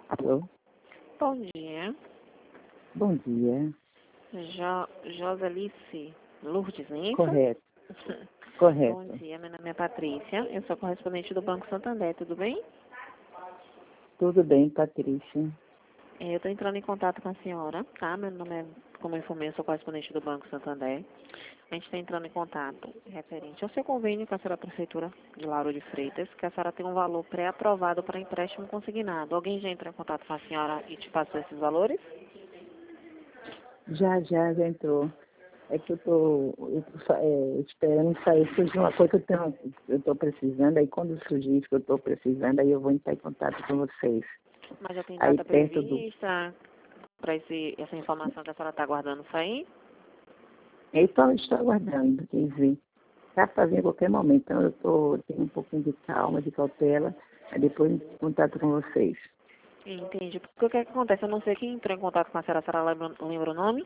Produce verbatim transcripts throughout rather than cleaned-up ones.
Alô? Bom dia. Bom dia. Jo Joselice Lourdes, não é isso? Correto. Bom Correto. dia, meu nome é Patrícia, eu sou correspondente do Banco Santander, tudo bem? Tudo bem, Patrícia? É, eu estou entrando em contato com a senhora, tá? Meu nome é, como eu informei, eu sou correspondente do Banco Santander. A gente está entrando em contato referente ao seu convênio com a senhora Prefeitura de Lauro de Freitas, que a senhora tem um valor pré-aprovado para empréstimo consignado. Alguém já entrou em contato com a senhora e te passou esses valores? Já, já, já entrou. É que eu tô, eu tô sa- é, esperando sair, surgir uma coisa que eu tenho, eu tô precisando, aí quando surgir isso que eu tô precisando, aí eu vou entrar em contato com vocês. Mas já tem Aí data perto do. prevista para essa informação que a senhora está aguardando sair? Então eu estou aguardando, quer dizer, tá fazendo a qualquer momento, então eu tô, tenho um pouquinho de calma, de cautela, aí depois eu entro em contato com vocês. Entendi. Porque o que, é que acontece? Eu não sei quem entrou em contato com a senhora, a senhora lembra, lembra o nome?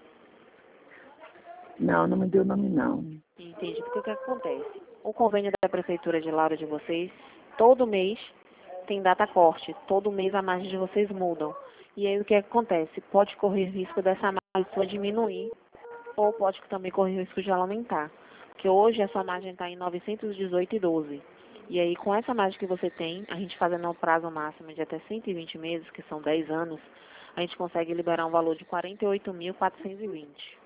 Não, não me deu nome não. Entendi. Porque o que, é que acontece? O convênio da Prefeitura de Lauro de vocês, todo mês tem data corte. Todo mês a margem de vocês mudam. E aí o que, é que acontece? Pode correr risco dessa margem sua diminuir, ou pode também correr risco de ela aumentar. Porque hoje a sua margem está em novecentos e dezoito e doze. E aí, com essa margem que você tem, a gente fazendo um prazo máximo de até cento e vinte meses, que são dez anos, a gente consegue liberar um valor de quarenta e oito mil quatrocentos e vinte.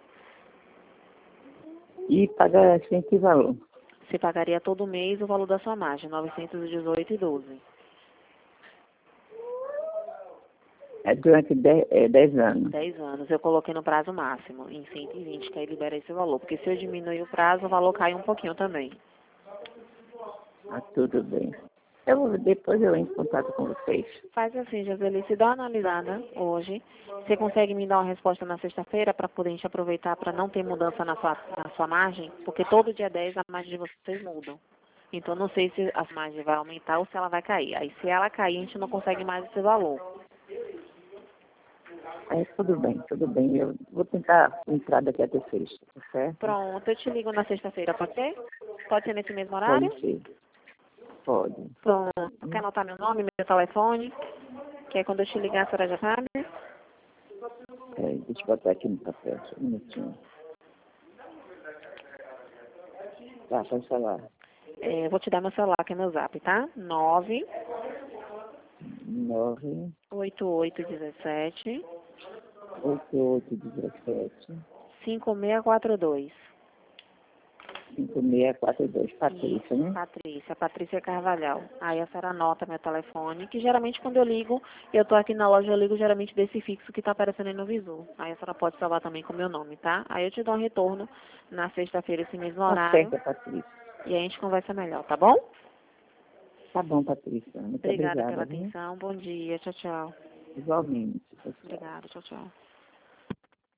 E pagar assim que valor? Você pagaria todo mês o valor da sua margem, novecentos e dezoito e doze. É durante dez, é, dez anos. dez anos. Eu coloquei no prazo máximo, em cento e vinte, que aí libera esse valor. Porque se eu diminuir o prazo, o valor cai um pouquinho também. Ah, tudo bem. Eu vou, depois eu entro em contato com vocês. Faz assim, Joselice, dá uma analisada hoje. Você consegue me dar uma resposta na sexta-feira para poder a gente aproveitar para não ter mudança na sua, na sua margem? Porque todo dia dez a margem de vocês mudam. Então não sei se a margem vai aumentar ou se ela vai cair. Aí se ela cair, a gente não consegue mais esse valor. É, tudo bem, tudo bem. Eu vou tentar entrar daqui até sexta, tá certo? Pronto, eu te ligo na sexta-feira, pode ser? Pode ser nesse mesmo horário? Pode ser. Pode. Pronto. Quer anotar meu nome, meu telefone? Que aí quando eu te ligar, a senhora já sabe? É, deixa eu botar aqui no papel, só um minutinho. Tá, pode falar. É, eu vou te dar meu celular, que é meu zap, tá? nove Nove, oito oito um sete oito, oito, dezessete, cinco seis quatro dois. cinco, seis, quatro, dois. Patrícia, Isso, né? Patrícia, Patrícia Carvalhal. Aí a senhora anota meu telefone, que geralmente quando eu ligo, eu tô aqui na loja, eu ligo geralmente desse fixo que tá aparecendo aí no visor. Aí a senhora pode salvar também com o meu nome, tá? Aí eu te dou um retorno na sexta-feira, esse mesmo Tá horário, certo, Patrícia. e aí a gente conversa melhor, tá bom? Tá bom, Patrícia. Muito Obrigada pela obrigada, viu? atenção, bom dia, tchau, tchau. Igualmente. Tchau, tchau. Obrigada, tchau, tchau.